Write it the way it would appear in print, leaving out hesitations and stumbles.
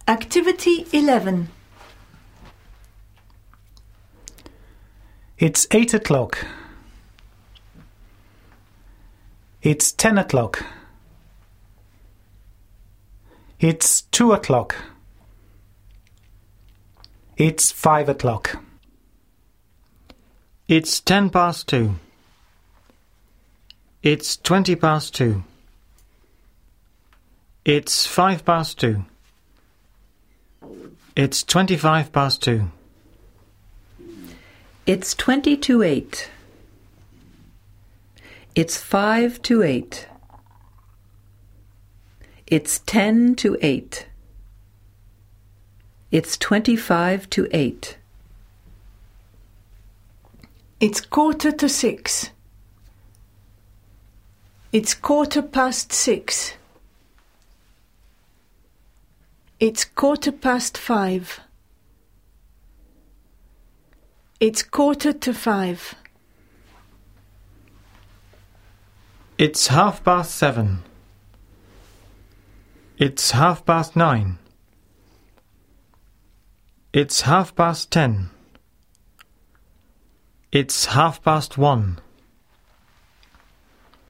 Activity 11. It's 8 o'clock. It's 10 o'clock. It's 2 o'clock. It's 5 o'clock. It's 10 past 2. It's 20 past 2. It's 5 past 2. It's 25 past 2. It's 20 to 8. It's 5 to 8. It's 10 to 8. It's 25 to 8. It's 5:45. It's 6:15. It's 5:15. It's 4:45. It's 7:30. It's 9:30. It's 10:30. It's 1:30.